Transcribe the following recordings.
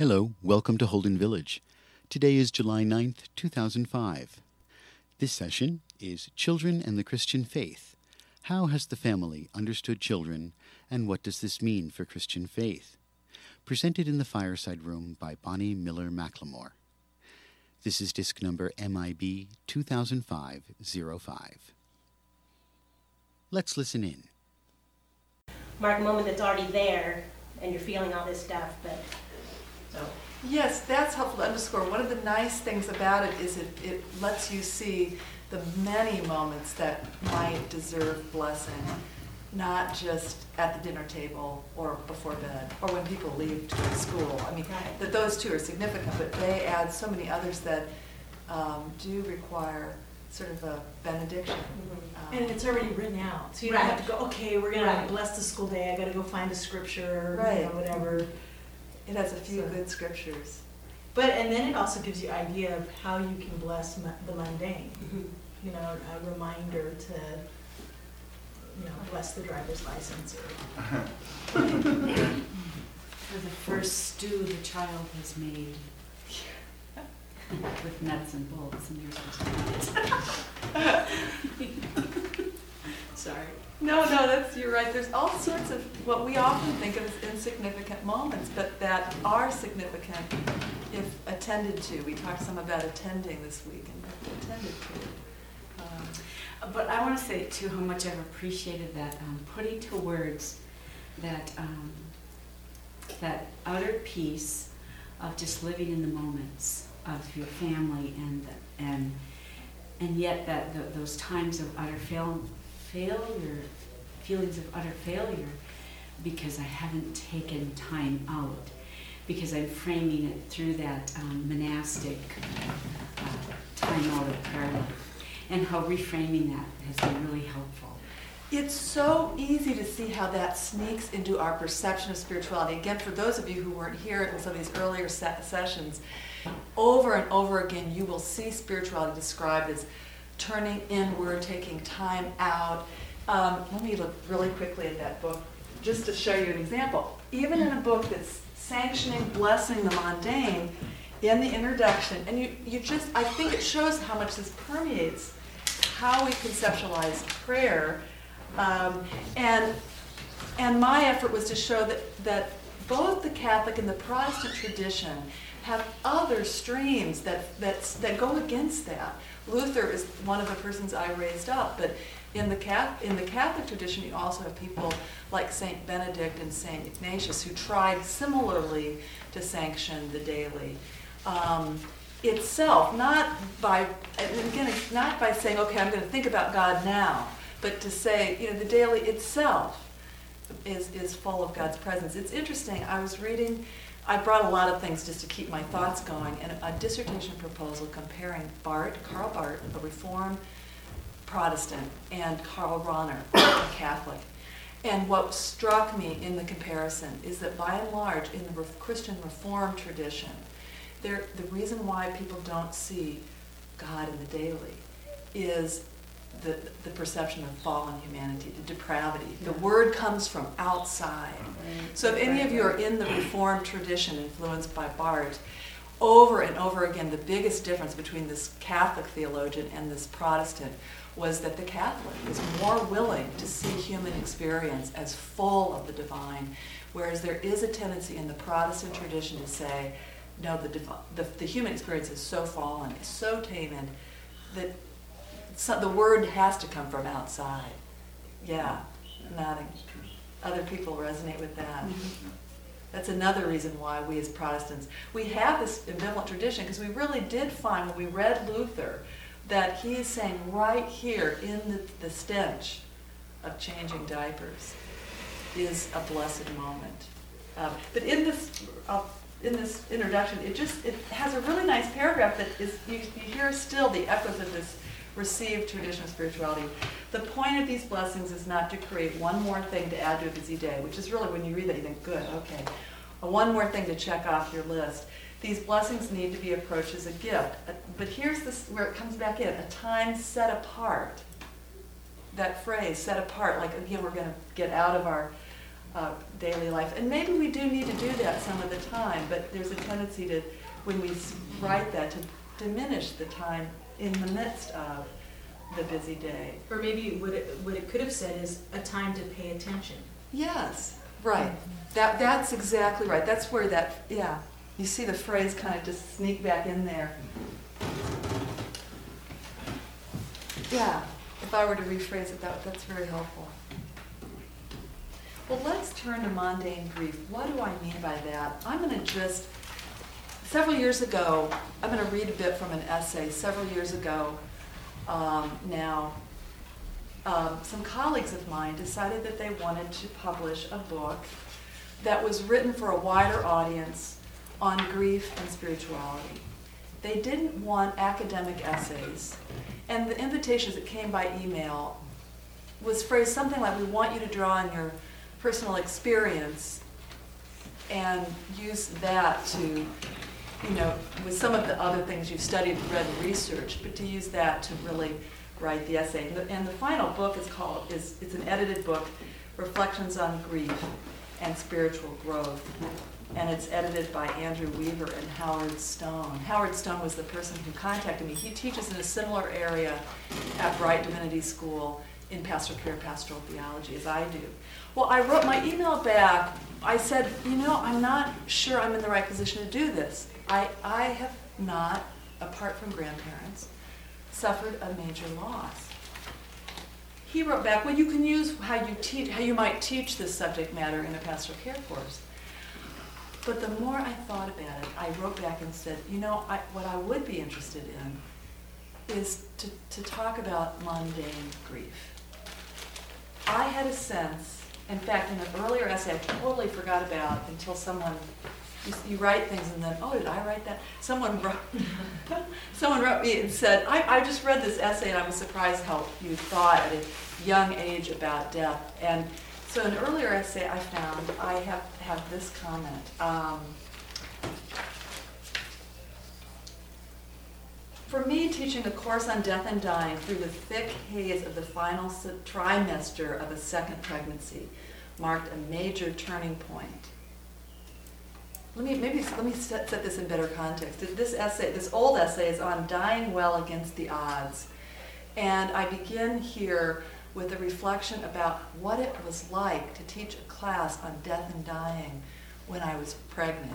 Hello, welcome to Holden Village. Today is July 9th, 2005. This session is Children and the Christian Faith. How has the family understood children, and what does this mean for Christian faith? Presented in the Fireside Room by Bonnie Miller McLemore. This is disc number MIB 2005-05. Let's listen in. Mark a moment that's already there, and you're feeling all this stuff, but so. Yes, that's helpful to underscore. One of the nice things about it is it lets you see the many moments that might deserve blessing, not just at the dinner table or before bed or when people leave to go to school. I mean, Right. that those two are significant, but they add so many others that do require sort of a benediction. Mm-hmm. And it's already written out, so you Right. don't have to go, okay, we're going Right. to bless the school day, I got to go find a scripture, Right. you know, whatever. It has a few So- good scriptures. But, and then it also gives you idea of how you can bless the mundane. Mhm. You know, a reminder to, you know, bless the driver's license or. For the first stew the child has made with nuts and bolts, and you're supposed to eat it. Sorry. No, you're right. There's all sorts of what we often think of as insignificant moments, but that are significant if attended to. We talked some about attending this week, and if attended to. But I want to say too how much I've appreciated that putting to words that utter peace of just living in the moments of your family and yet that those times of utter failure, feelings of utter failure, because I haven't taken time out, because I'm framing it through that monastic time out of prayer life, and how reframing that has been really helpful. It's so easy to see how that sneaks into our perception of spirituality. Again, for those of you who weren't here in some of these earlier sessions, over and over again you will see spirituality described as turning inward, taking time out. Let me look really quickly at that book just to show you an example. Even in a book that's sanctioning, blessing the mundane, in the introduction, and you just, I think it shows how much this permeates how we conceptualize prayer. And my effort was to show that both the Catholic and the Protestant tradition have other streams that go against that. Luther is one of the persons I raised up, but in the Catholic tradition, you also have people like Saint Benedict and Saint Ignatius who tried similarly to sanction the daily itself, not by saying, okay, I'm going to think about God now, but to say, the daily itself is full of God's presence. It's interesting. I brought a lot of things just to keep my thoughts going, and a dissertation proposal comparing Karl Barth, a Reformed Protestant, and Karl Rahner, a Catholic. And what struck me in the comparison is that by and large, in the Christian Reformed tradition, the reason why people don't see God in the daily is the perception of fallen humanity, the depravity. The word comes from outside. So if any of you are in the Reformed tradition influenced by Barth, over and over again, the biggest difference between this Catholic theologian and this Protestant was that the Catholic is more willing to see human experience as full of the divine, whereas there is a tendency in the Protestant tradition to say, no, the human experience is so fallen, so tainted, that the word has to come from outside. Yeah, nodding. Other people resonate with that. Mm-hmm. That's another reason why we as Protestants, we have this ambivalent tradition, because we really did find when we read Luther that he is saying right here in the stench of changing diapers is a blessed moment. But in this introduction, it has a really nice paragraph that is, you hear still the echoes of this received tradition of spirituality. The point of these blessings is not to create one more thing to add to a busy day, which is really, when you read that, you think, good, okay. One more thing to check off your list. These blessings need to be approached as a gift. But here's where it comes back in, a time set apart. That phrase, set apart, like again, we're going to get out of our daily life. And maybe we do need to do that some of the time, but there's a tendency to, when we write that, to diminish the time in the midst of the busy day. Or maybe what it could have said is a time to pay attention. Yes, right. That's exactly right. That's where that, yeah. You see the phrase kind of just sneak back in there. Yeah, if I were to rephrase it, that's very helpful. Well, let's turn to mundane grief. What do I mean by that? I'm going to just, several years ago, I'm going to read a bit from an essay. Several years ago now, some colleagues of mine decided that they wanted to publish a book that was written for a wider audience on grief and spirituality. They didn't want academic essays, and the invitations that came by email was phrased something like, we want you to draw on your personal experience and use that to, with some of the other things you've studied, read, and researched, but to use that to really write the essay. And the final book it's an edited book, Reflections on Grief and Spiritual Growth. And it's edited by Andrew Weaver and Howard Stone. Howard Stone was the person who contacted me. He teaches in a similar area at Bright Divinity School in pastoral care, pastoral theology, as I do. Well, I wrote my email back. I said, I'm not sure I'm in the right position to do this. I have not, apart from grandparents, suffered a major loss. He wrote back, well, you can use how you might teach this subject matter in a pastoral care course. But the more I thought about it, I wrote back and said, what I would be interested in is to talk about mundane grief. I had a sense, in fact, in an earlier essay I totally forgot about until someone, you write things and then, oh, did I write that? Someone wrote me and said, I just read this essay and I was surprised how you thought at a young age about death. And so an earlier essay I found, I have this comment. For me, teaching a course on death and dying through the thick haze of the final trimester of a second pregnancy marked a major turning point. Let me set this in better context. This old essay is on dying well against the odds. And I begin here with a reflection about what it was like to teach a class on death and dying when I was pregnant.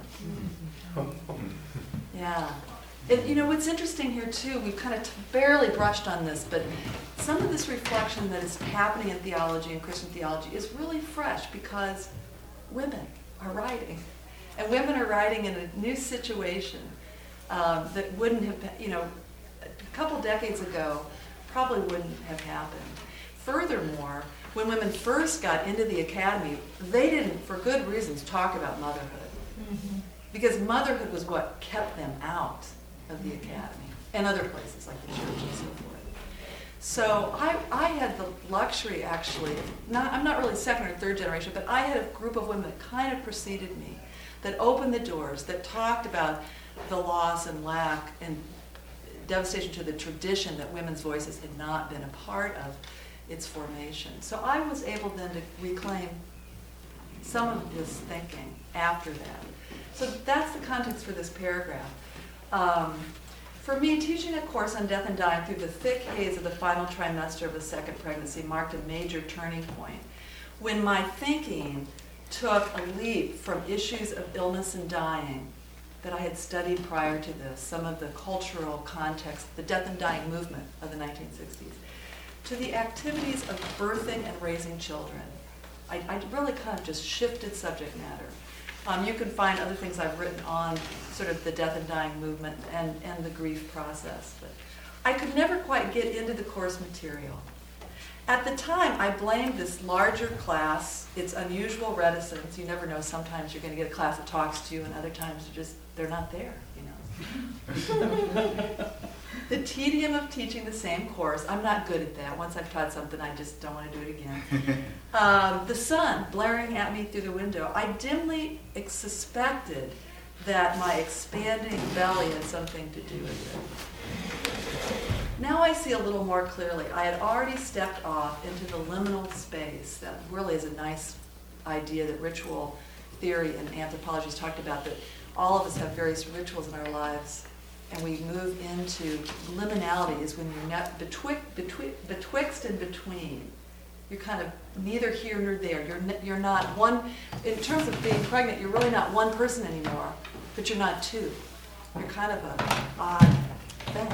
Yeah. And what's interesting here too, we've kind of barely brushed on this, but some of this reflection that is happening in theology and Christian theology is really fresh because women are writing. And women are writing in a new situation that wouldn't have been, a couple decades ago, probably wouldn't have happened. Furthermore, when women first got into the academy, they didn't, for good reasons, talk about motherhood. Mm-hmm. Because motherhood was what kept them out of the academy and other places like the church and so forth. So I had the luxury, actually, I'm not really second or third generation, but I had a group of women that kind of preceded me, that opened the doors, that talked about the loss and lack and devastation to the tradition that women's voices had not been a part of its formation. So I was able then to reclaim some of this thinking after that. So that's the context for this paragraph. For me, teaching a course on death and dying through the thick haze of the final trimester of a second pregnancy marked a major turning point when my thinking took a leap from issues of illness and dying that I had studied prior to this, some of the cultural context, the death and dying movement of the 1960s, to the activities of birthing and raising children. I really kind of just shifted subject matter. You can find other things I've written on sort of the death and dying movement and the grief process. But I could never quite get into the course material. At the time, I blamed this larger class, its unusual reticence. You never know, sometimes you're going to get a class that talks to you, and other times they're not there, The tedium of teaching the same course. I'm not good at that. Once I've taught something, I just don't want to do it again. The sun blaring at me through the window. I dimly suspected that my expanding belly had something to do with it. Now I see a little more clearly. I had already stepped off into the liminal space. That really is a nice idea that ritual theory and anthropology has talked about, that all of us have various rituals in our lives, and we move into liminality is when you're not betwixt and between. You're kind of neither here nor there. You're not one, in terms of being pregnant, you're really not one person anymore, but you're not two. You're kind of an odd thing.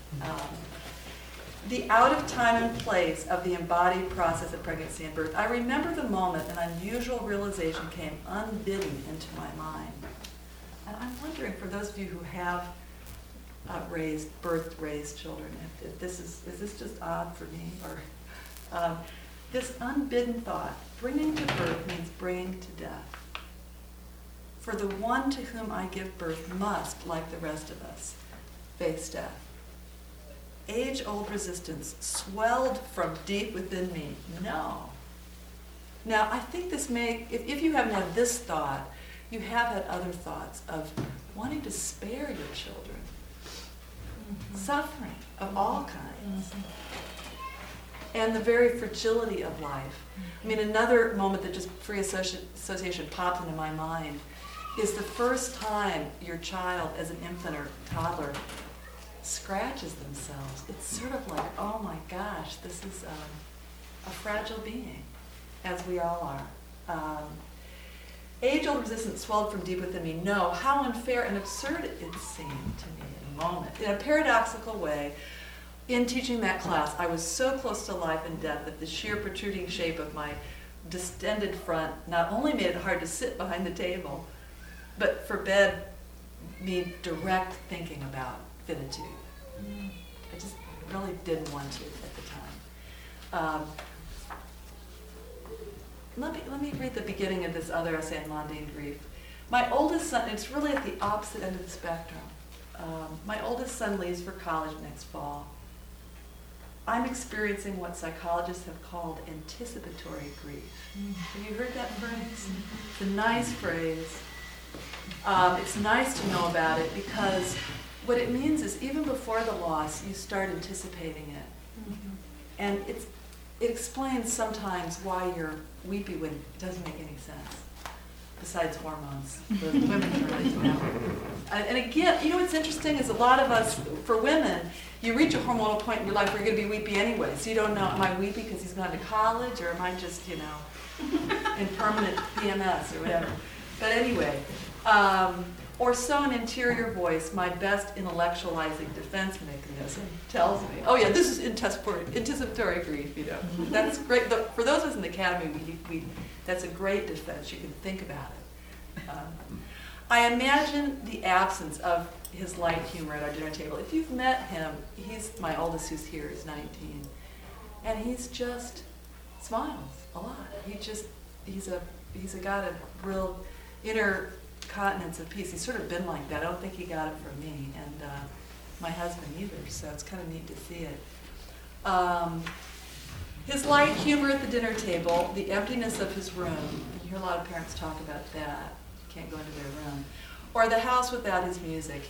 The out of time and place of the embodied process of pregnancy and birth. I remember the moment an unusual realization came unbidden into my mind. And I'm wondering, for those of you who have birth-raised children, if this is this just odd for me? Or this unbidden thought, bringing to birth means bringing to death. For the one to whom I give birth must, like the rest of us, face death. Age-old resistance swelled from deep within me. No. Now, I think this may, if you haven't had this thought, you have had other thoughts of wanting to spare your children. Suffering of all kinds. And the very fragility of life. I mean, another moment that just free association popped into my mind is the first time your child, as an infant or toddler, scratches themselves. It's sort of like, oh my gosh, this is a fragile being, as we all are. Age-old resistance swelled from deep within me. No, how unfair and absurd it seemed to me in a moment. In a paradoxical way, in teaching that class, I was so close to life and death that the sheer protruding shape of my distended front not only made it hard to sit behind the table, but forbade me direct thinking about finitude. I just really didn't want to at the time. Let me read the beginning of this other essay on mundane grief. My oldest son, it's really at the opposite end of the spectrum. My oldest son leaves for college next fall. I'm experiencing what psychologists have called anticipatory grief. Have you heard that phrase? It's a nice phrase. It's nice to know about it because what it means is even before the loss, you start anticipating it. And it explains sometimes why you're weepy when it doesn't make any sense, besides hormones. The women can really know. And again, you know what's interesting is a lot of us, for women, you reach a hormonal point in your life where you're going to be weepy anyway. So you don't know, am I weepy because he's gone to college, or am I just, in permanent PMS or whatever. But anyway, or so an interior voice, my best intellectualizing defense mechanism, tells me, oh yeah, this is anticipatory grief, That's great. For those of us in the academy, that's a great defense. You can think about it. I imagine the absence of his light humor at our dinner table. If you've met him, he's my oldest who's here, he's 19. And he's just smiles a lot. He's got a real inner continence of peace. He's sort of been like that. I don't think he got it from me, and my husband either, so it's kind of neat to see it. His light humor at the dinner table, the emptiness of his room, you hear a lot of parents talk about that, you can't go into their room, or the house without his music,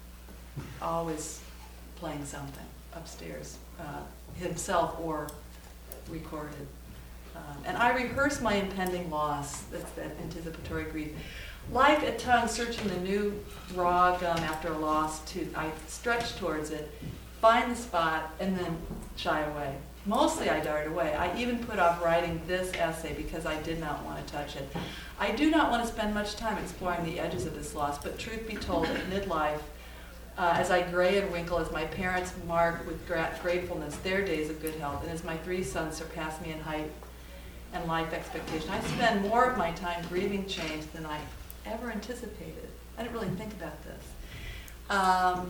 always playing something upstairs, himself or recorded. And I rehearse my impending loss, that's that anticipatory grief. Like a tongue searching the new raw gum after a lost tooth, I stretch towards it, find the spot, and then shy away. Mostly I dart away. I even put off writing this essay because I did not want to touch it. I do not want to spend much time exploring the edges of this loss, but truth be told, at midlife, as I gray and wrinkle, as my parents mark with gratefulness their days of good health, and as my 3 sons surpass me in height and life expectation, I spend more of my time grieving change than I ever anticipated. I didn't really think about this.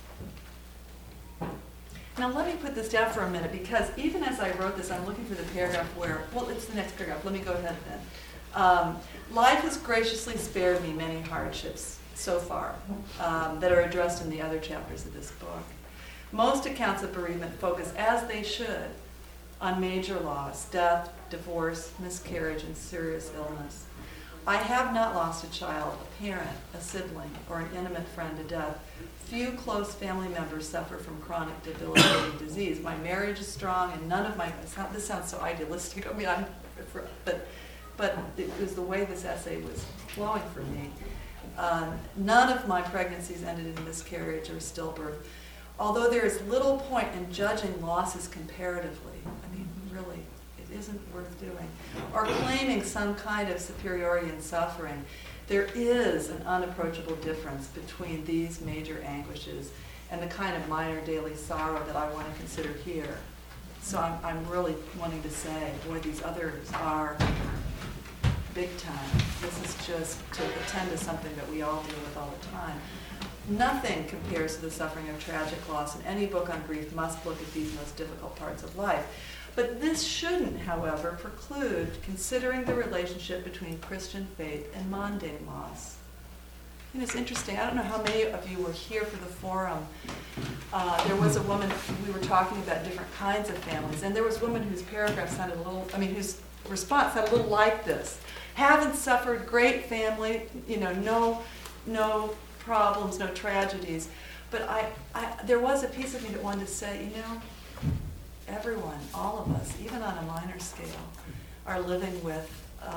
Now let me put this down for a minute, because even as I wrote this, I'm looking for the paragraph where, well, it's the next paragraph. Let me go ahead then. Life has graciously spared me many hardships so far that are addressed in the other chapters of this book. Most accounts of bereavement focus, as they should, on major loss, death, divorce, miscarriage, and serious illness. I have not lost a child, a parent, a sibling, or an intimate friend to death. Few close family members suffer from chronic debilitating disease. My marriage is strong, and none of my, this sounds so idealistic, but but it was the way this essay was flowing for me. None of my pregnancies ended in miscarriage or stillbirth, although there is little point in judging losses comparatively. I mean, really, it isn't worth doing. Or claiming some kind of superiority in suffering. There is an unapproachable difference between these major anguishes and the kind of minor daily sorrow that I want to consider here. So I'm really wanting to say, boy, these others are big time. This is just to attend to something that we all deal with all the time. Nothing compares to the suffering of tragic loss, and any book on grief must look at these most difficult parts of life. But this shouldn't, however, preclude considering the relationship between Christian faith and mundane loss. And it's interesting, I don't know how many of you were here for the forum. There was a woman, we were talking about different kinds of families, and there was a woman whose paragraph sounded whose response sounded a little like this. Haven't suffered, great family, no problems, no tragedies. But there was a piece of me that wanted to say, everyone, all of us, even on a minor scale, are living with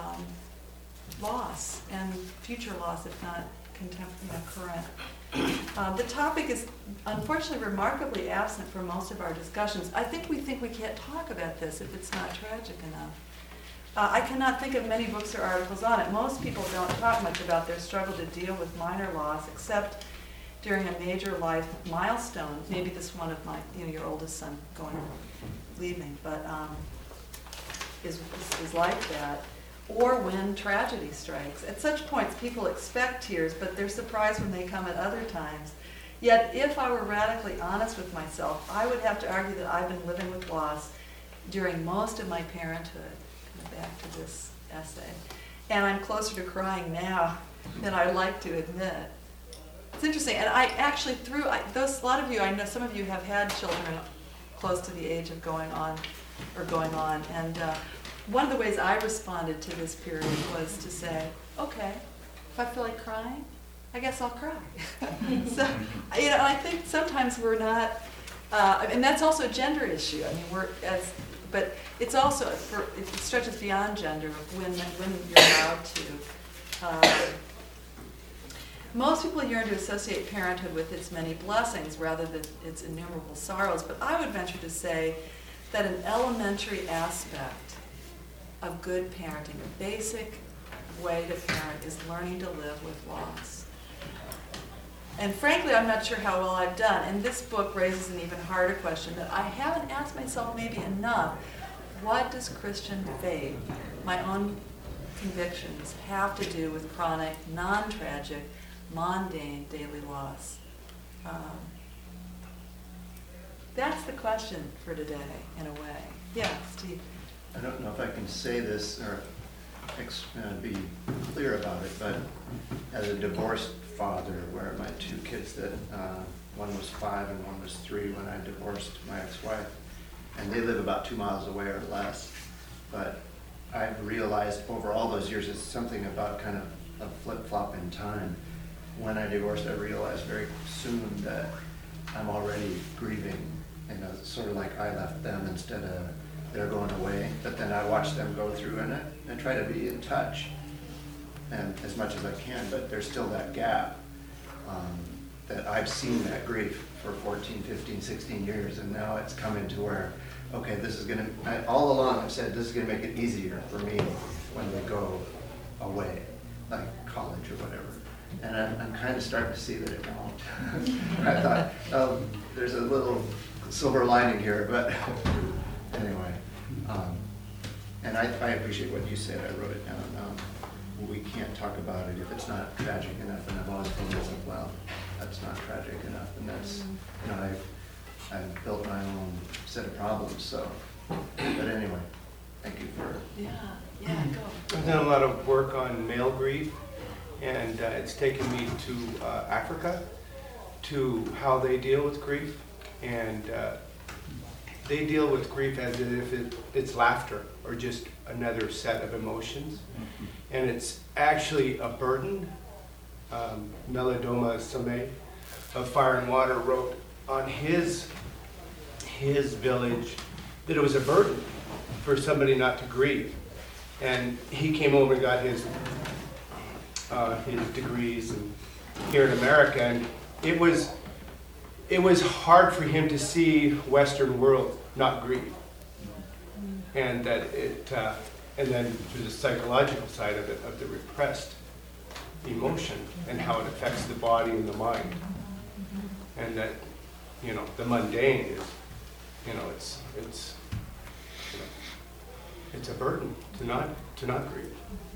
loss and future loss, if not current. The topic is unfortunately remarkably absent from most of our discussions. I think we can't talk about this if it's not tragic enough. I cannot think of many books or articles on it. Most people don't talk much about their struggle to deal with minor loss, except during a major life milestone. Maybe this one of your oldest son leaving, but is like that. Or when tragedy strikes. At such points, people expect tears, but they're surprised when they come at other times. Yet, if I were radically honest with myself, I would have to argue that I've been living with loss during most of my parenthood. Back to this essay. And I'm closer to crying now than I like to admit. It's interesting, and I actually a lot of you, I know some of you have had children close to the age of going on, and one of the ways I responded to this period was to say, okay, if I feel like crying, I guess I'll cry. So, I think sometimes we're not, and that's also a gender issue. I mean, but it's also, it stretches beyond gender, when you're allowed to. Most people yearn to associate parenthood with its many blessings rather than its innumerable sorrows, but I would venture to say that an elementary aspect of good parenting, a basic way to parent, is learning to live with loss. And frankly, I'm not sure how well I've done. And this book raises an even harder question that I haven't asked myself maybe enough. What does Christian faith, my own convictions, have to do with chronic, non-tragic, mundane daily loss? That's the question for today, in a way. Yeah, Steve. I don't know if I can say this or be clear about it, but as a divorced father, where my two kids that one was 5 and one was 3 when I divorced my ex-wife, and they live about 2 miles away or less. But I've realized over all those years, it's something about kind of a flip-flop in time. When I divorced, I realized very soon that I'm already grieving, sort of like I left them instead of they're going away. But then I watch them go through and I try to be in touch, and as much as I can, but there's still that gap that I've seen that grief for 14, 15, 16 years, and now it's coming to where, okay, this is going to, all along I've said this is going to make it easier for me when we go away, like college or whatever. And I'm kind of starting to see that it won't. I thought, there's a little silver lining here, but anyway. And I appreciate what you said. I wrote it down. We can't talk about it if it's not tragic enough, and I've always told myself, well, that's not tragic enough, and that's, I've built my own set of problems, so, but anyway, thank you for... Yeah, go. I've done a lot of work on male grief, and it's taken me to Africa, to how they deal with grief, and they deal with grief as if it's laughter, or just another set of emotions. And it's actually a burden. Melodoma Same of Fire and Water wrote on his village that it was a burden for somebody not to grieve. And he came over and got his degrees here in America, and it was hard for him to see Western world not grieve, and that and then through the psychological side of it, of the repressed emotion and how it affects the body and the mind, and that the mundane is it's a burden to not grieve.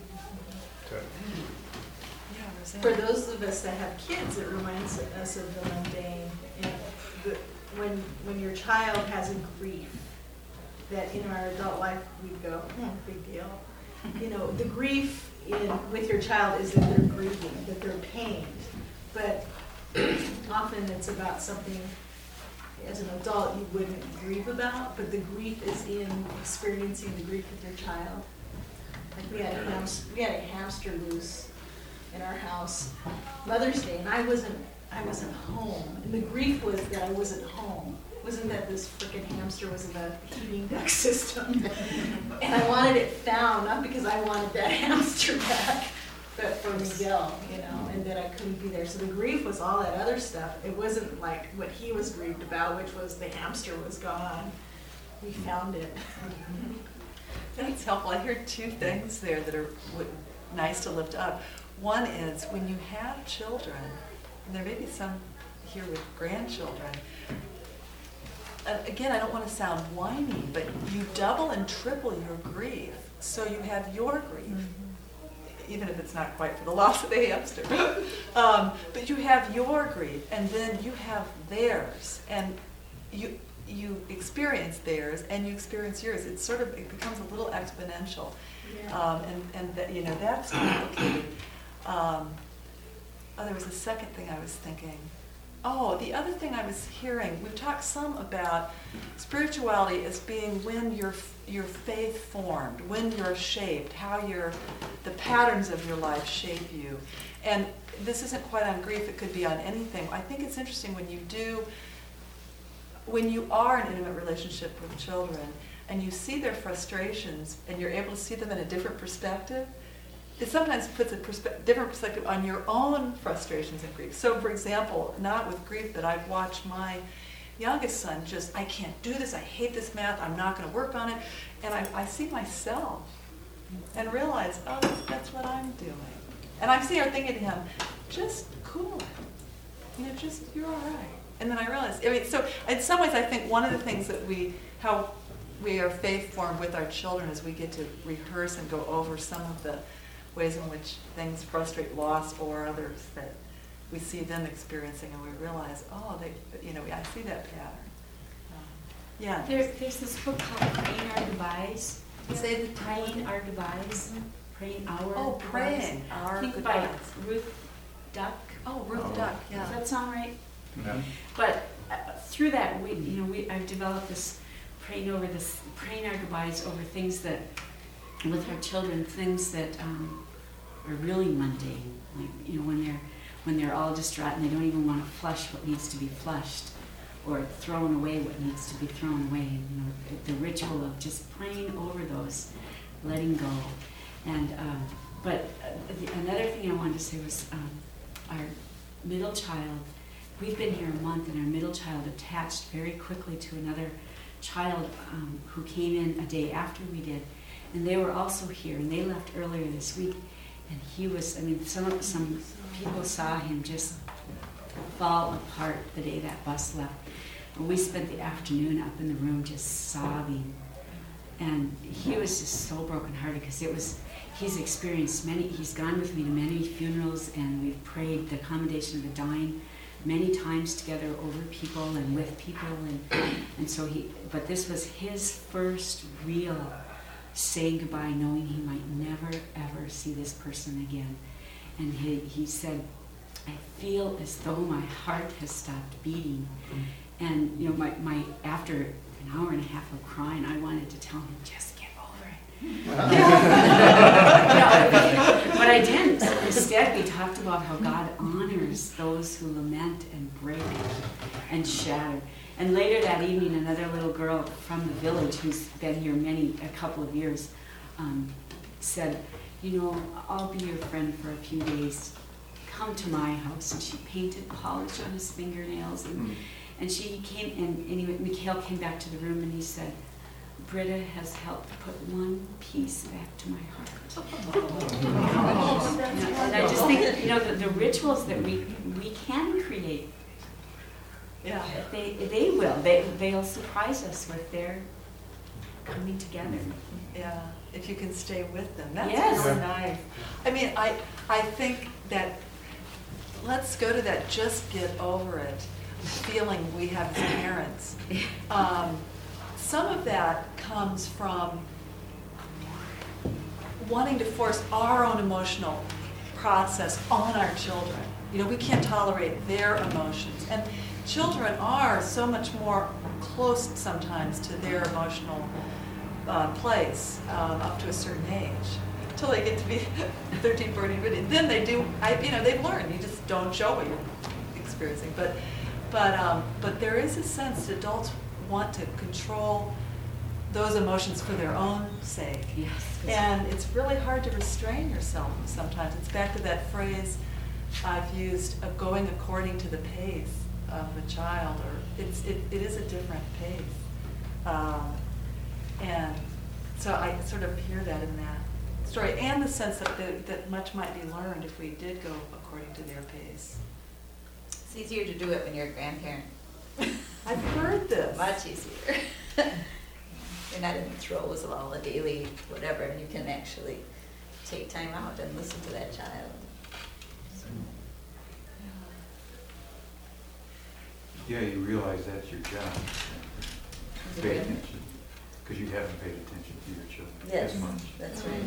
For those of us that have kids, it reminds us of the mundane. And when your child has a grief, that in our adult life we go, big deal. The grief with your child is that they're grieving, that they're pained. But often it's about something as an adult you wouldn't grieve about, but the grief is in experiencing the grief with your child. Like we had a hamster loose in our house Mother's Day, and I wasn't home, and the grief was that I wasn't home. It wasn't that this frickin' hamster was in the heating duct system, and I wanted it found, not because I wanted that hamster back, but for Miguel, and that I couldn't be there. So the grief was all that other stuff. It wasn't like what he was grieved about, which was the hamster was gone. We found it. That's helpful. I heard two things there that are nice to lift up. One is when you have children, and there may be some here with grandchildren, again, I don't want to sound whiny, but you double and triple your grief. So you have your grief, even if it's not quite for the loss of the hamster. But you have your grief, and then you have theirs, and you experience theirs, and you experience yours. It becomes a little exponential, and that's complicated. There was a second thing I was thinking. The other thing I was hearing, we've talked some about spirituality as being when your faith formed, when you're shaped, how the patterns of your life shape you. And this isn't quite on grief, it could be on anything. I think it's interesting when you are in an intimate relationship with children and you see their frustrations and you're able to see them in a different perspective, it sometimes puts a different perspective on your own frustrations and grief. So, for example, not with grief, but I've watched my youngest son I can't do this, I hate this math, I'm not going to work on it. And I see myself and realize, that's what I'm doing. And I'm sitting there thinking to him, just cool it. You're all right. And then I realized, so in some ways I think one of the things that how we are faith formed with our children is we get to rehearse and go over some of the ways in which things frustrate loss or others that we see them experiencing, and we realize, I see that pattern. There's this book called Praying Our Goodbyes. Say the Praying Our Goodbyes. Praying Our Goodbyes. Praying Our Goodbyes. By Ruth Duck. Ruth Duck, yeah. Does that sound right? Yeah. But through that, I've developed this praying our goodbyes over things that, with our children, things that are really mundane, like when they're all distraught and they don't even want to flush what needs to be flushed, or throwing away what needs to be thrown away. The ritual of just praying over those, letting go, and but another thing I wanted to say was our middle child. We've been here a month, and our middle child attached very quickly to another child who came in a day after we did. And they were also here, and they left earlier this week. And he was, some people saw him just fall apart the day that bus left. And we spent the afternoon up in the room just sobbing. And he was just so brokenhearted because he's experienced he's gone with me to many funerals, and we've prayed the accommodation of the dying many times together over people and with people. And so but this was his first real saying goodbye, knowing he might never ever see this person again. And he said, I feel as though my heart has stopped beating. And my after an hour and a half of crying, I wanted to tell him, just get over it. But I didn't. Instead, we talked about how God honors those who lament and break and shatter. And later that evening, another little girl from the village who's been here a couple of years, said, I'll be your friend for a few days. Come to my house. And she painted polish on his fingernails. And she came, and anyway, Mikhail came back to the room and he said, Britta has helped put one piece back to my heart. And I just think, the rituals that we can create, Yeah. they will. They'll surprise us with their coming together. Yeah, if you can stay with them. That's Yes. really nice. I mean, I think that, let's go to that just get over it feeling we have as parents. Some of that comes from wanting to force our own emotional process on our children. We can't tolerate their emotions. And children are so much more close sometimes to their emotional place up to a certain age. Until they get to be 13, 14, 15. Then they do, they've learned. You just don't show what you're experiencing. But there is a sense that adults want to control those emotions for their own sake. Yes. And it's really hard to restrain yourself sometimes. It's back to that phrase I've used of going according to the pace of a child, or it is a different pace. And so I sort of hear that in that story, and the sense that much might be learned if we did go according to their pace. It's easier to do it when you're a grandparent. I've heard this. Much easier. You're not in the throes of all the daily whatever, and you can actually take time out and listen to that child. Yeah, you realize that's your job. Pay attention, because you haven't paid attention to your children Yes, as much. that's right.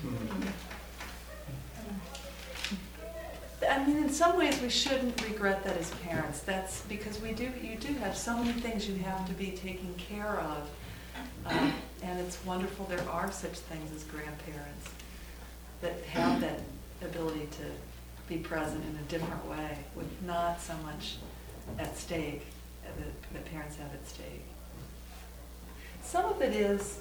I mean, in some ways, we shouldn't regret that as parents. That's because you do have so many things you have to be taking care of. And it's wonderful there are such things as grandparents that have that ability to be present in a different way with not so much at stake that parents have at stake. Some of it is,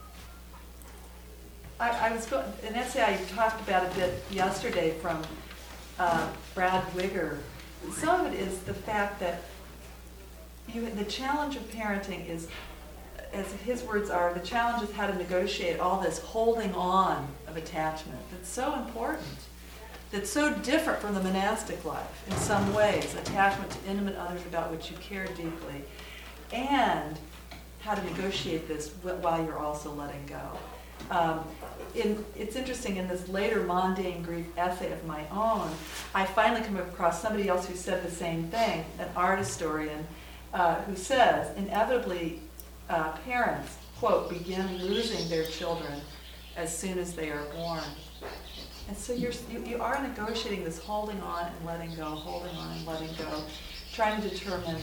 an essay I talked about a bit yesterday from Brad Wigger. Some of it is the fact that the challenge of parenting is, as his words are, the challenge is how to negotiate all this holding on of attachment that's so important, that's so different from the monastic life in some ways, attachment to intimate others about which you care deeply, and how to negotiate this while you're also letting go. It's interesting, in this later Mundane Grief essay of my own, I finally come across somebody else who said the same thing, an art historian, who says, inevitably, parents, quote, begin losing their children as soon as they are born. And so you are negotiating this holding on and letting go, holding on and letting go, trying to determine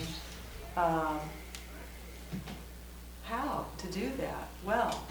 how to do that well.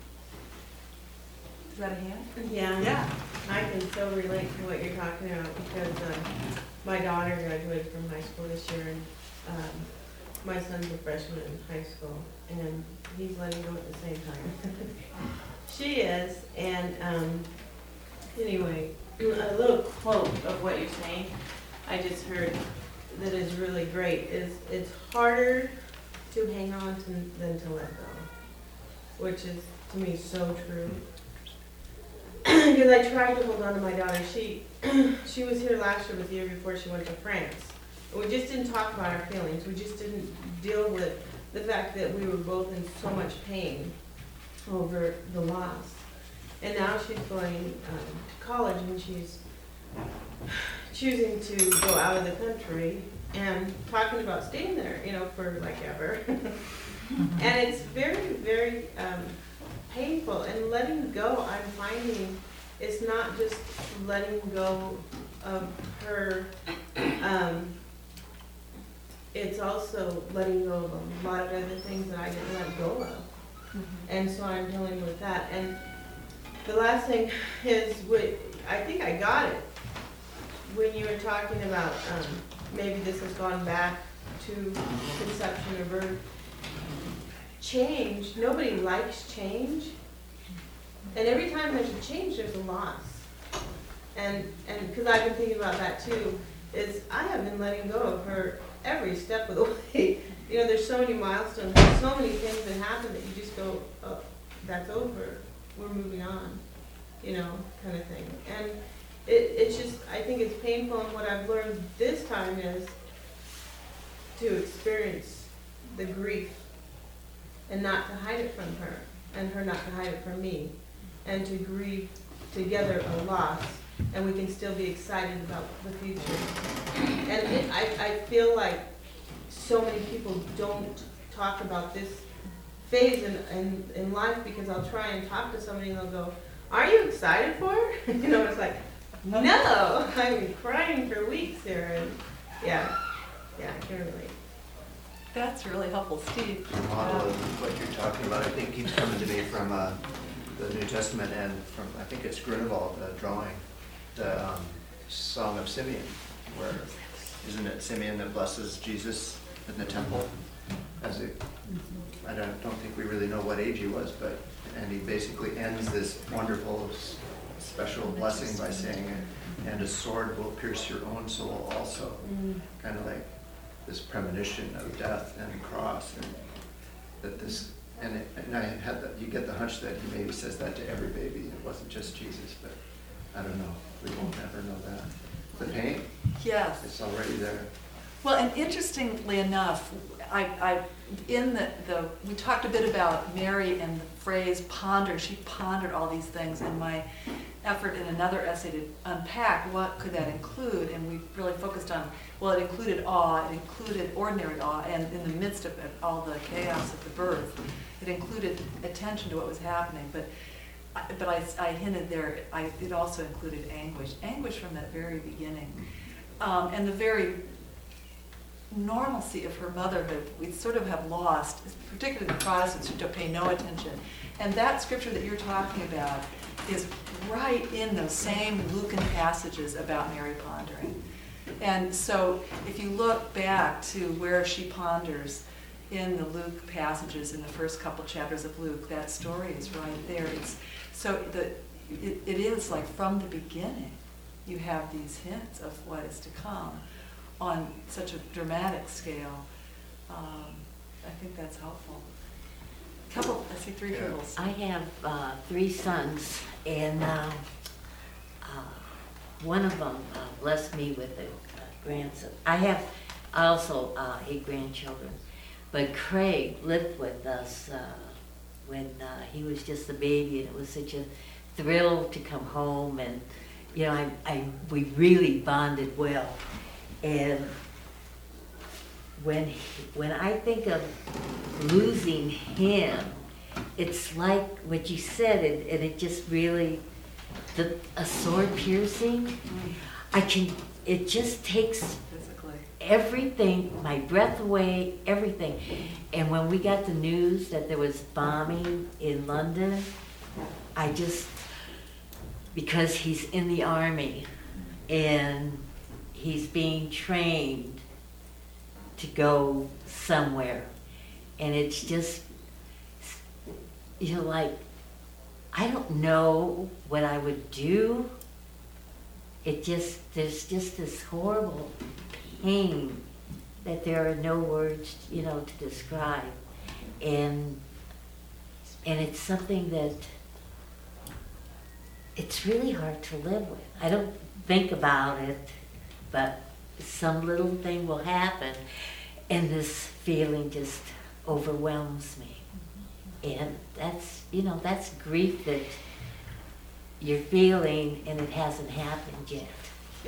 Is that a hand? Yeah. Yeah. I can so relate to what you're talking about because my daughter graduated from high school this year, and my son's a freshman in high school, and he's letting go at the same time. She is, and anyway, a little quote of what you're saying I just heard that is really great is it's harder to hang on to than to let go, which is to me so true. Because I tried to hold on to my daughter. She was here last year, but the year before she went to France. We just didn't talk about our feelings. We just didn't deal with the fact that we were both in so much pain over the loss. And now she's going to college, and she's choosing to go out of the country and talking about staying there, for like ever. And it's very, very painful. And letting go, I'm finding, it's not just letting go of her. It's also letting go of a lot of other things that I didn't let go of. Mm-hmm. And so I'm dealing with that. And the last thing is, I think I got it, when you were talking about maybe this has gone back to conception or birth. Change, nobody likes change, And every time there's a change, there's a loss. And because I've been thinking about that too, is I have been letting go of her every step of the way. You know, there's so many milestones, there's so many things that happen that you just go, oh, that's over, we're moving on, you know, kind of thing. And it's just, I think it's painful, and what I've learned this time is to experience the grief and not to hide it from her, and her not to hide it from me, and to grieve together a loss, and we can still be excited about the future. And I feel like so many people don't talk about this phase in life, because I'll try and talk to somebody and they'll go, "Are you excited for her?" You know, it's like, no, I've been crying for weeks there, and yeah, I can relate. That's really helpful, Steve. The model of what you're talking about, I think, keeps coming to me from the New Testament and from, I think it's Grunewald, the drawing, the Song of Simeon, where, isn't it Simeon that blesses Jesus in the temple? I don't think we really know what age he was, and he basically ends this wonderful, special blessing by saying, "And a sword will pierce your own soul also." Kind of like this premonition of death and the cross, and that this, and I had that, you get the hunch that he maybe says that to every baby. It wasn't just Jesus, but I don't know. We won't ever know that. The pain, Yes. it's already there. Well, and interestingly enough, we talked a bit about Mary and the phrase ponder. She pondered all these things, and my effort in another essay to unpack what could that include, and we really focused on, well, it included awe, it included ordinary awe, and in the midst of all the chaos of the birth, it included attention to what was happening, but I hinted there, it also included anguish from that very beginning, and the very normalcy of her motherhood we sort of have lost, particularly the Protestants who don't pay no attention. And that scripture that you're talking about is right in those same Lucan passages about Mary pondering. And so if you look back to where she ponders in the Luke passages in the first couple chapters of Luke, that story is right there. It is like from the beginning you have these hints of what is to come on such a dramatic scale. I think that's helpful. I see three people. I have 3 sons, and one of them blessed me with a grandson. I also 8 grandchildren, but Craig lived with us when he was just a baby, and it was such a thrill to come home, and you know, we really bonded well. And when I think of losing him, it's like what you said, and it just really, a sword piercing. It just takes Physically everything, my breath away, everything. And when we got the news that there was bombing in London, because he's in the army and he's being trained to go somewhere. And it's just, like, I don't know what I would do. There's just this horrible pain that there are no words, to describe. And it's something that it's really hard to live with. I don't think about it, but some little thing will happen, and this feeling just overwhelms me. And that's grief that you're feeling, and it hasn't happened yet. Yeah.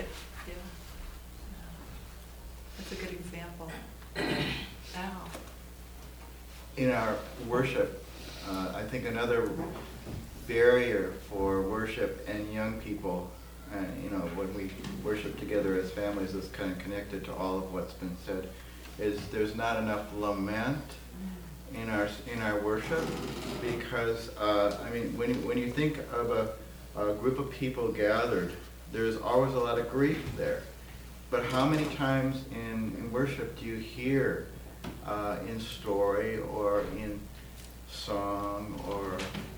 That's a good example. Al. In our worship, I think another barrier for worship and young people, when we worship together as families, is kind of connected to all of what's been said, is there's not enough lament in our worship, because when you think of a group of people gathered, there's always a lot of grief there. But how many times in worship do you hear in story or in song or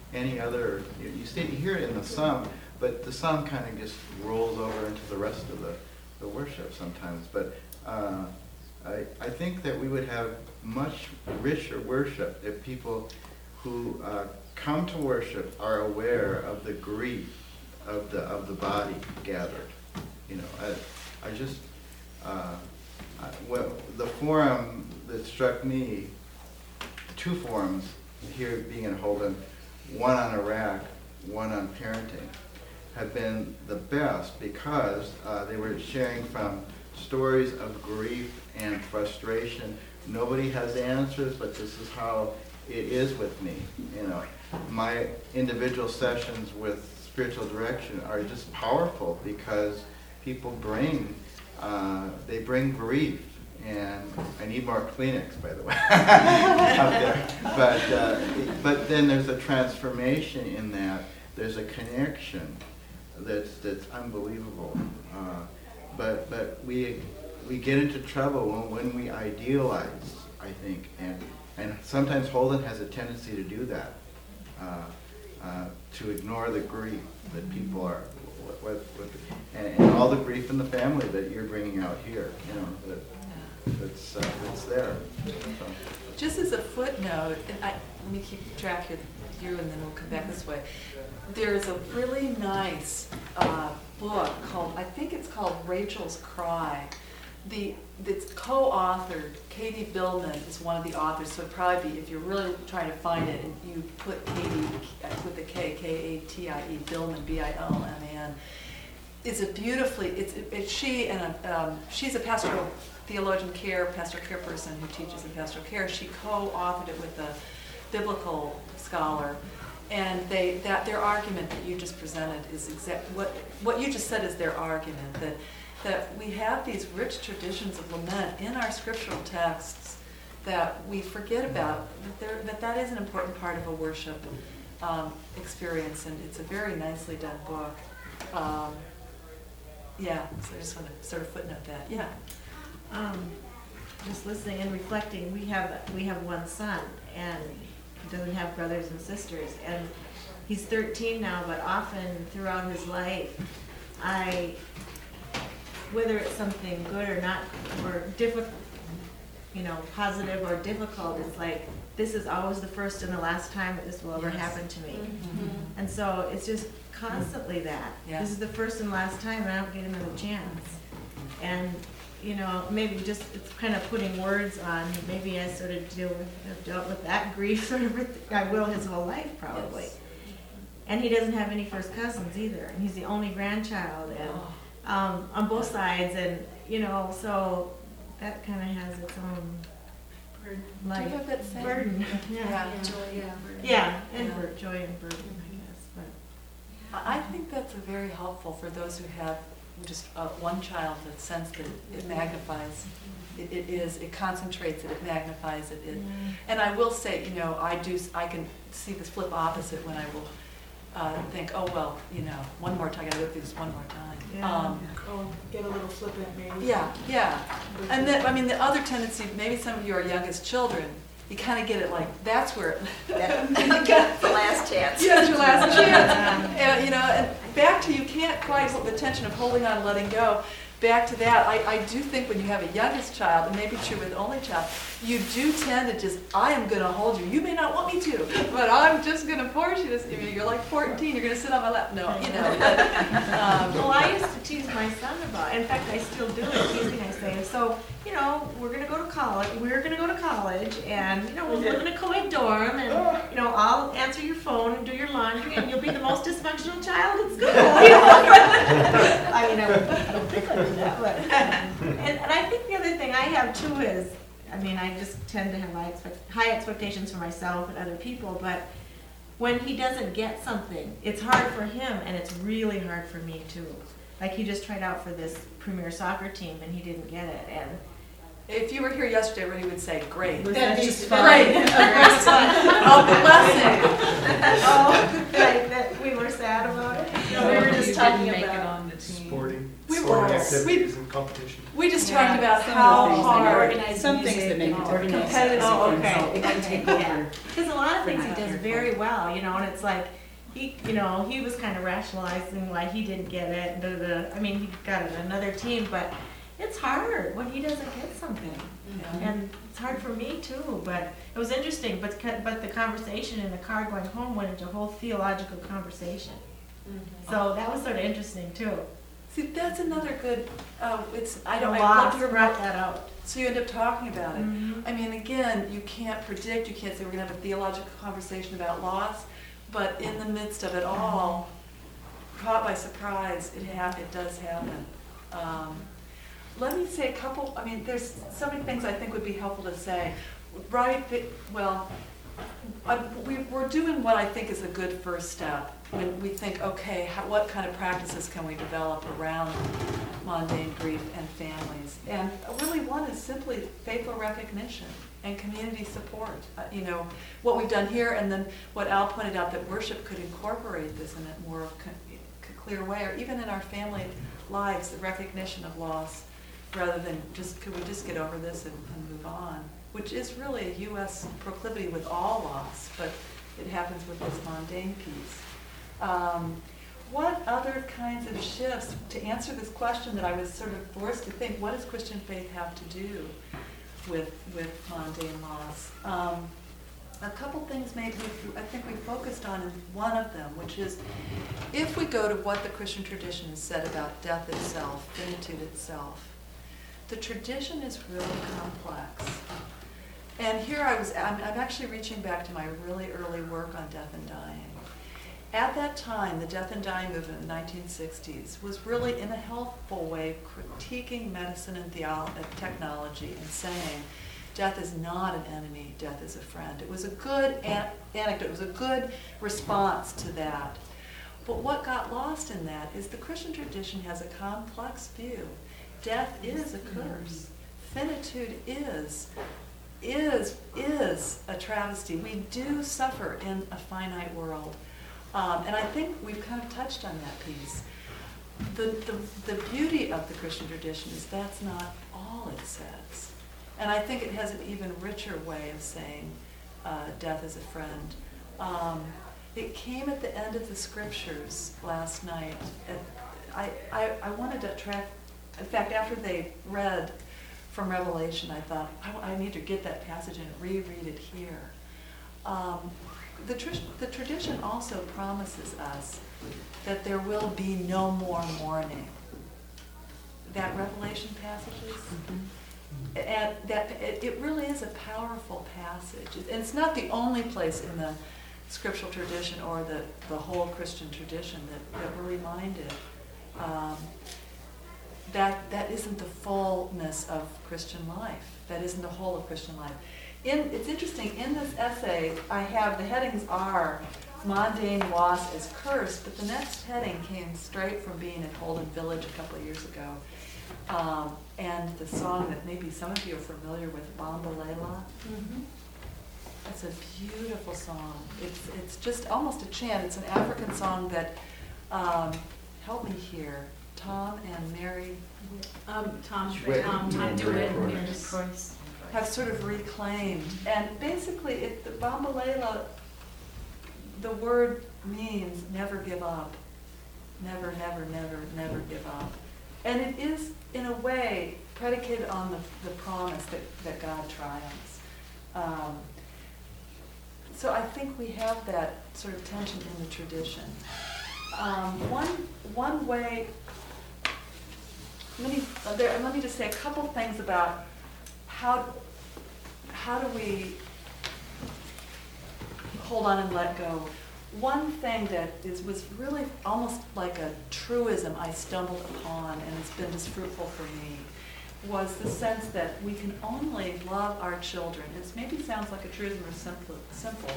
any other, you hear it in the psalm, but the psalm kind of just rolls over into the rest of the worship sometimes. But I think that we would have much richer worship if people who come to worship are aware of the grief of the body gathered. You know, I just well, the forum that struck me, 2 forums here being in Holden, one on Iraq, one on parenting, have been the best because they were sharing from stories of grief and frustration. Nobody has answers, but this is how it is with me. You know, my individual sessions with spiritual direction are just powerful because people bring grief, and I need more Kleenex, by the way, out there. But then there's a transformation in that. There's a connection that's unbelievable. But we get into trouble when we idealize, I think, and sometimes Holden has a tendency to do that, to ignore the grief that people are, and all the grief in the family that you're bringing out here, you know, that's there. So. Just as a footnote, and let me keep track of you and then we'll come back this way. There's a really nice book called, I think it's called Rachel's Cry. It's co-authored. Katie Billman is one of the authors, so it'd probably be, if you're really trying to find it, and you put Katie with the K, K-A-T-I-E, Billman, B-I-L-M-A-N. It's a beautifully, it's she and she's a pastoral theologian pastoral care person who teaches in pastoral care. She co-authored it with a biblical scholar, and their argument that you just presented is what you just said is their argument, that we have these rich traditions of lament in our scriptural texts that we forget about, that is an important part of a worship experience, and it's a very nicely done book. Yeah, so I just want to sort of footnote that. Yeah. Just listening and reflecting, we have one son, and he doesn't have brothers and sisters, and he's 13 now, but often throughout his life, whether it's something good or not, or difficult, you know, positive or difficult, it's like, this is always the first and the last time that this will ever happen to me. Mm-hmm. And so it's just constantly that. Yeah. This is the first and last time, and I don't get another chance. And, you know, maybe just, it's kind of putting words on, maybe I sort of have dealt with that grief sort of, I will his whole life probably. Yes. And he doesn't have any first cousins either, and he's the only grandchild, and on both sides, and, you know, so that kind of has its own burden. Life. Do you have that same burden? Yeah. Joy and burden. Yeah, and joy and burden, I guess. But I think that's very helpful for those who have just one child, that sense that it magnifies. It concentrates it, it magnifies it. And I will say, you know, I can see this flip opposite when I will think, oh, well, you know, one more time, I gotta go through this one more time. Yeah. Get a little flippant maybe. Yeah. And then, I mean, the other tendency, maybe some of you are young as children, you kind of get it like, that's where you got the last chance. Yeah, it's your last chance. And, you know, and back to, you can't quite hold the tension of holding on and letting go. Back to that, I do think when you have a youngest child, and maybe true with only child, you do tend to just, I am going to hold you. You may not want me to, but I'm just going to force you to. You're like 14, you're going to sit on my lap. No, you know. Well, I used to tease my son about it. In fact, I still do it, teasing, I say. So, you know, we're going to go to college. We're going to go to college, and, you know, we'll live in a co-ed dorm, and, you know, I'll answer your phone and do your laundry, and you'll be the most dysfunctional child at school. You know? I mean, I don't think I did that, but, and I think the other thing I have too is, I mean, I just tend to have high expectations for myself and other people, but when he doesn't get something, it's hard for him, and it's really hard for me too. Like, he just tried out for this premier soccer team, and he didn't get it, and if you were here yesterday, Rudy would say, great. That's just great. A blessing. Oh, like that we were sad about it? No, we were just talking about sporting. We Sporting sports. activities and competition. We just Yeah, talked about some how things, like hard. organized some things music that make and it difficult. organized Competitive. music, Oh, and okay. so it can take over. Because a lot of things he Not does careful. very well, you know, and it's like, he was kind of rationalizing why he didn't get it. I mean, he got it on another team, but it's hard when he doesn't get something. And it's hard for me too, but it was interesting, but the conversation in the car going home went into a whole theological conversation. So that was sort of interesting too. See, that's another good, I The love loss to hear brought about that out. So you end up talking about it. Mhm. I mean, again, you can't predict, you can't say we're gonna have a theological conversation about loss, but in the midst of it all, caught by surprise, it does happen. Let me say a couple, I mean, there's so many things I think would be helpful to say. We're doing what I think is a good first step when we think, okay, what kind of practices can we develop around mundane grief and families? And really one is simply faithful recognition and community support. What we've done here, and then what Al pointed out, that worship could incorporate this in a more clear way, or even in our family lives, the recognition of loss, rather than could we just get over this and move on, which is really a U.S. proclivity with all loss, but it happens with this mundane piece. What other kinds of shifts, to answer this question that I was sort of forced to think, what does Christian faith have to do with mundane loss? A couple things maybe I think we focused on, is one of them, which is if we go to what the Christian tradition has said about death itself, finitude itself, the tradition is really complex. And here I'm actually reaching back to my really early work on death and dying. At that time, the death and dying movement in the 1960s was really, in a helpful way, critiquing medicine and technology and saying, death is not an enemy, death is a friend. It was a good anecdote, it was a good response to that. But what got lost in that is the Christian tradition has a complex view. Death is a curse. Finitude is a travesty. We do suffer in a finite world. And I think we've kind of touched on that piece. The beauty of the Christian tradition is that's not all it says. And I think it has an even richer way of saying death is a friend. It came at the end of the scriptures last night. I wanted to track, in fact, after they read from Revelation, I thought, I need to get that passage and reread it here. The tradition also promises us that there will be no more mourning. That Revelation passages, and that it really is a powerful passage. And it's not the only place in the scriptural tradition or the whole Christian tradition that we're reminded that isn't the fullness of Christian life. That isn't the whole of Christian life. It's interesting, in this essay, I have, the headings are mundane loss as cursed, but the next heading came straight from being at Holden Village a couple of years ago. And the song that maybe some of you are familiar with, Bambalela. Mm-hmm. It's a beautiful song. It's just almost a chant. It's an African song that, help me here, Tom and Mary Tom DeWitt. DeWitt. have sort of reclaimed. And basically, the Bambalela, the word means never give up. Never, never, never, never give up. And it is, in a way, predicated on the promise that God triumphs. So I think we have that sort of tension in the tradition. One way, let me just say a couple things about how do we hold on and let go. One thing that was really almost like a truism I stumbled upon, and it's been just fruitful for me, was the sense that we can only love our children. It maybe sounds like a truism or simple,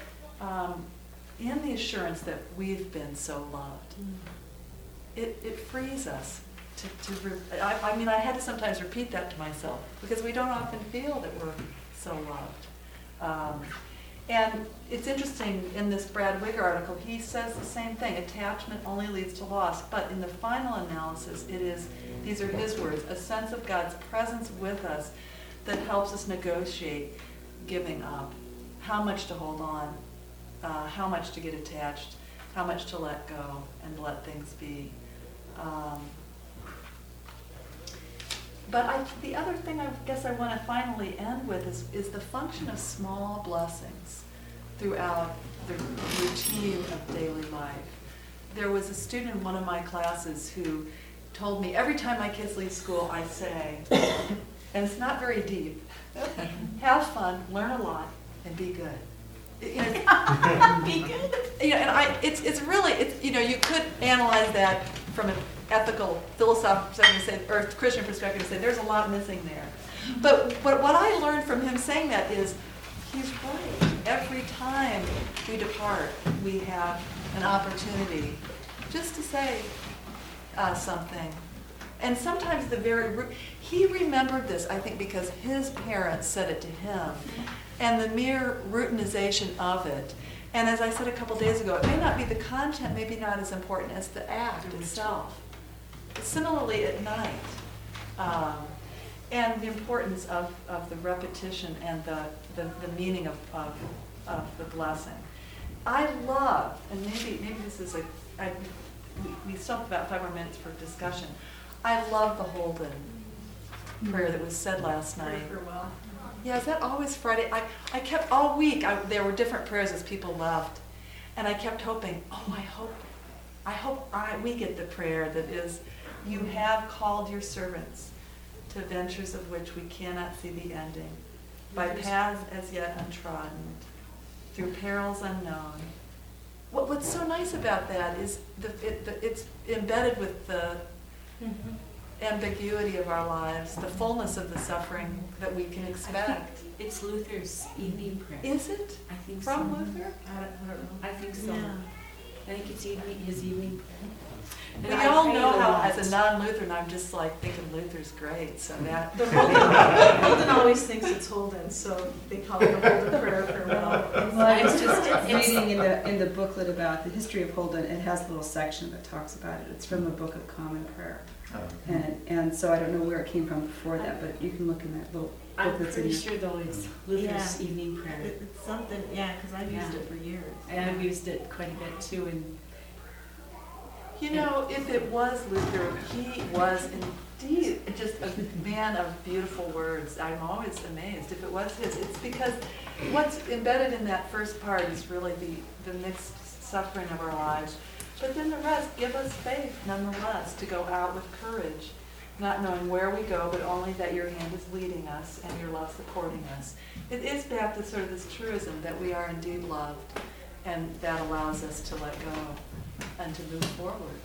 in the assurance that we've been so loved. It frees us I mean, I had to sometimes repeat that to myself, because we don't often feel that we're so loved. And it's interesting, in this Brad Wigger article, he says the same thing, attachment only leads to loss. But in the final analysis, it is, these are his words, a sense of God's presence with us that helps us negotiate giving up, how much to hold on, how much to get attached, how much to let go and let things be. But the other thing I guess I want to finally end with is the function of small blessings throughout the routine of daily life. There was a student in one of my classes who told me, every time my kids leave school, I say, and it's not very deep, have fun, learn a lot, and be good. You know, Be good. you know, and it's really, you know, you could analyze that from an ethical, philosophical perspective, or Christian perspective, and say there's a lot missing there. But what I learned from him saying that is, he's right. Every time we depart, we have an opportunity just to say something. And sometimes he remembered this, I think, because his parents said it to him. And the mere routinization of it. And as I said a couple days ago, it may not be the content, maybe not as important as the act itself. Similarly at night. And the importance of the repetition and the meaning of the blessing. I love, and maybe this is we still have about 5 more minutes for discussion. I love the Holden prayer that was said last night. Yeah, is that always Friday? I kept all week, there were different prayers as people left. And I kept hoping, I hope we get the prayer that is, you have called your servants to ventures of which we cannot see the ending, by paths as yet untrodden, through perils unknown. What's so nice about that is it's embedded with the ambiguity of our lives, the fullness of the suffering that we can expect. It's Luther's evening prayer. Is it? I think From so. Luther? I don't know. I think so. Yeah. I think it's his evening prayer. We And I all pray know a how, lot. as a non-Lutheran, I'm just like thinking Luther's great, so that. The Holden always thinks it's Holden, so they call it the Holden prayer for Well, I was just reading in the booklet about the history of Holden. It has a little section that talks about it. It's from the Book of Common Prayer. And so I don't know where it came from before that, but you can look in that little book I'm that's in pretty there. sure though it's Luther's Yeah. evening prayer. It's something, yeah, because I've used Yeah. it for years. And I've used it quite a bit too. And You know, if it was Luther, he was indeed just a man of beautiful words. I'm always amazed if it was his. It's because what's embedded in that first part is really the mixed suffering of our lives. But then the rest, give us faith nonetheless to go out with courage, not knowing where we go, but only that your hand is leading us and your love supporting us. It is back to sort of this truism that we are indeed loved, and that allows us to let go and to move forward.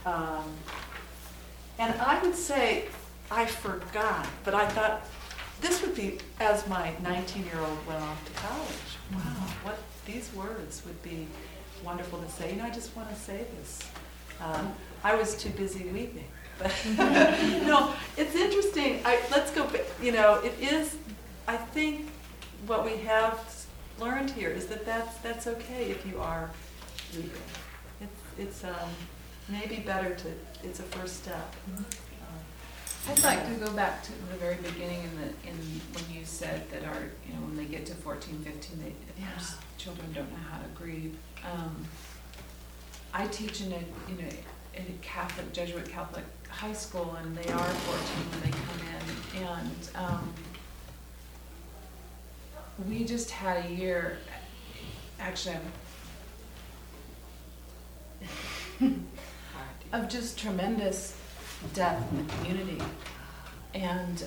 And I would say, I forgot, but I thought this would be, as my 19-year-old went off to college, wow, what these words would be wonderful to say. You know, I just want to say this. I was too busy weeping. But no, it's interesting. Let's go, you know, it is, I think what we have learned here is that that's okay if you are weeping. It's maybe better to, it's a first step. I'd like to go back to the very beginning in when you said that when they get to 14, 15, children don't know how to grieve. I teach in a Catholic, Jesuit Catholic high school, and they are 14 when they come in. And we just had a year, actually, of just tremendous death in the community. And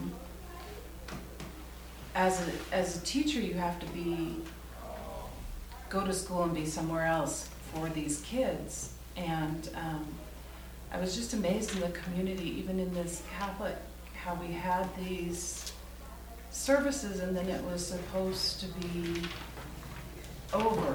as a teacher, you have to go to school and be somewhere else for these kids. And I was just amazed in the community, even in this Catholic, how we had these services and then it was supposed to be over.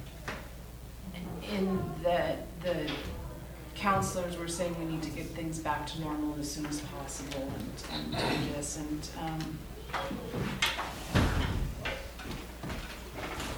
In that the counselors were saying we need to get things back to normal as soon as possible and do this. And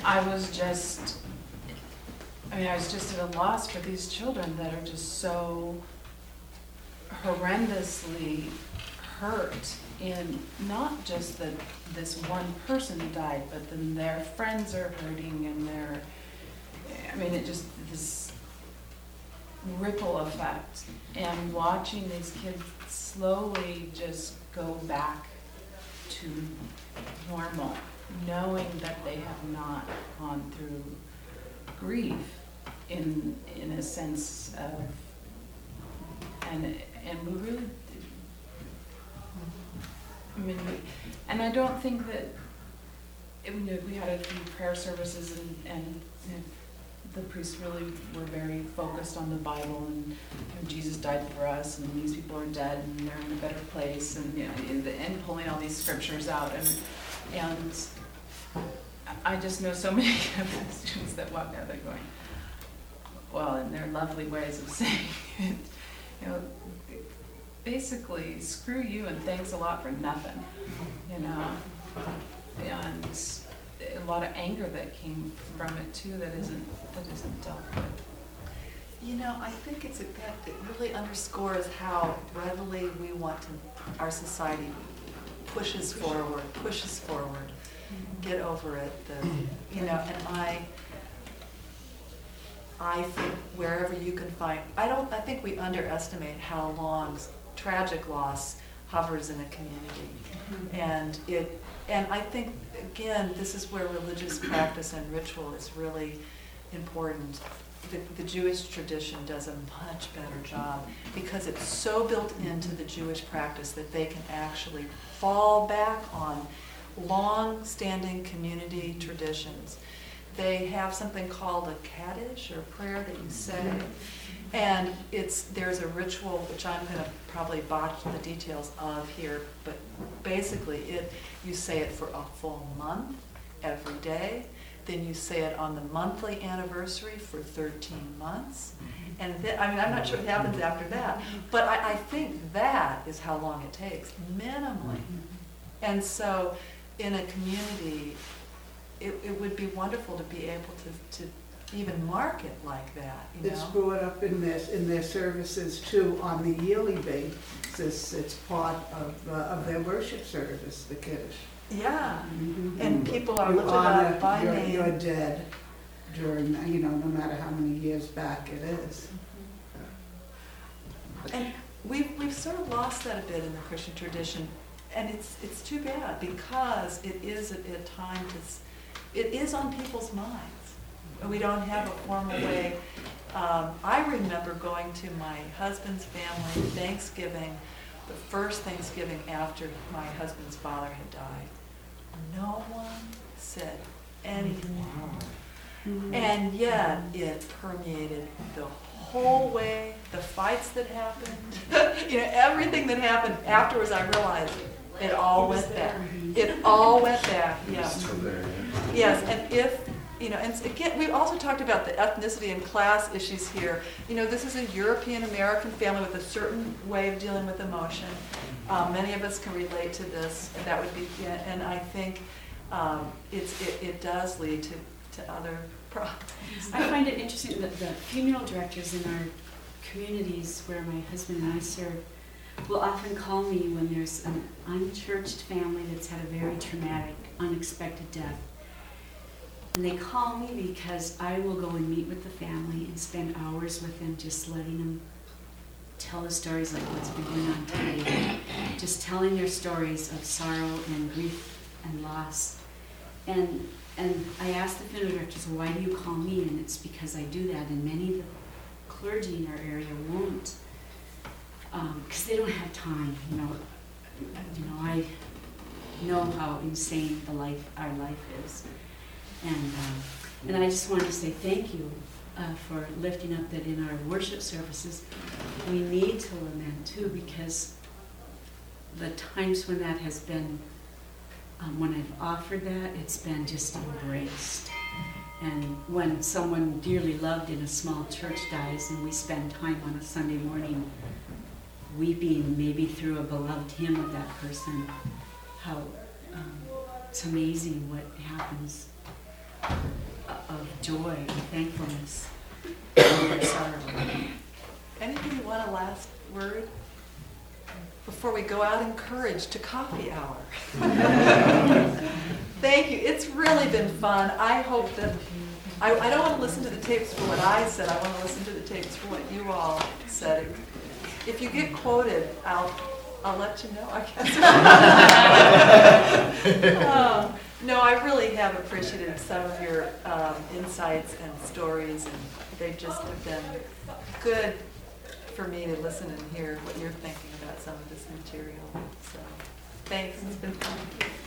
I was just at a loss for these children that are just so horrendously hurt in not just that this one person died, but then their friends are hurting and it just, this ripple effect. And watching these kids slowly just go back to normal, knowing that they have not gone through grief in a sense of, and we really, and I don't think that, we had a few prayer services and the priests really were very focused on the Bible and Jesus died for us and these people are dead and they're in a better place and pulling all these scriptures out and I just know so many of the students that walk out there going, well, in their lovely ways of saying it, basically, screw you and thanks a lot for nothing, and a lot of anger that came from it too that isn't dealt with. I think it really underscores how readily we want to, our society pushes forward, get over it, and I think wherever you can find, I think we underestimate how long tragic loss hovers in a community. And I think, again, this is where religious practice and ritual is really important. The Jewish tradition does a much better job because it's so built into the Jewish practice that they can actually fall back on long-standing community traditions. They have something called a Kaddish, or prayer that you say, and there's a ritual, which I'm going to probably botch the details of here, but basically you say it for a full month, every day, then you say it on the monthly anniversary for 13 months, and then, I'm not sure what happens after that, but I think that is how long it takes, minimally. And so in a community, it would be wonderful to be able to even mark it like that, It's brought up in their services too, on the yearly basis. It's part of their worship service, the Kiddush. Yeah, and people are lifted up by name. You're dead during, no matter how many years back it is. And we've sort of lost that a bit in the Christian tradition, and it's too bad because it is a time it is on people's minds. We don't have a formal way. I remember going to my husband's family Thanksgiving, the first Thanksgiving after my husband's father had died. No one said anything. And yet it permeated the whole way, the fights that happened, everything that happened afterwards. I realized it all went back. It all went back, yes. Yes, and and again, we also talked about the ethnicity and class issues here. This is a European-American family with a certain way of dealing with emotion. Many of us can relate to this, and that would be, and I think it does lead to other problems. I find it interesting that the funeral directors in our communities where my husband and I serve will often call me when there's an unchurched family that's had a very traumatic, unexpected death. And they call me because I will go and meet with the family and spend hours with them, just letting them tell the stories like what's been going on today, just telling their stories of sorrow and grief and loss. And I asked the funeral directors, why do you call me? And it's because I do that, and many of the clergy in our area won't, because they don't have time. I know how insane our life is. And I just wanted to say thank you for lifting up that in our worship services, we need to lament too, because the times when that has been, when I've offered that, it's been just embraced. And when someone dearly loved in a small church dies and we spend time on a Sunday morning weeping maybe through a beloved hymn of that person, how it's amazing what happens. of joy and thankfulness and their sorrow. Anybody want a last word before we go out in courage to coffee hour? Thank you. It's really been fun. I hope that I don't want to listen to the tapes for what I said. I want to listen to the tapes for what you all said. If you get quoted, I'll let you know, I guess. No, I really have appreciated some of your insights and stories, and they just have been good for me to listen and hear what you're thinking about some of this material. So, thanks. It's been fun.